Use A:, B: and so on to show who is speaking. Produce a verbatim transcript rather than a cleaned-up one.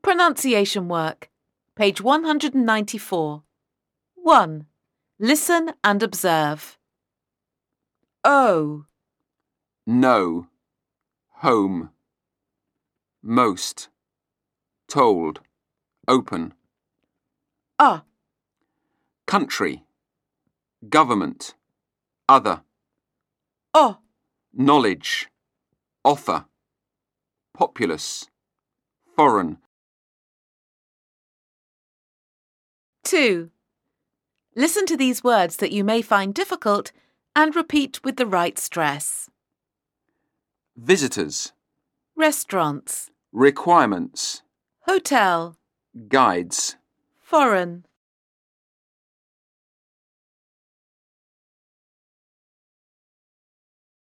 A: Pronunciation work. Page one hundred ninety-four. one. Listen and observe. O.
B: No. Home. Most. Told. Open.
A: A.
B: Country. Government. Other.
A: O.
B: Knowledge. Offer. Populous. Foreign.
A: two. Listen to these words that you may find difficult and repeat with the right stress.
B: Visitors.
A: Restaurants.
B: Requirements.
A: Hotel.
B: Guides.
A: Foreign.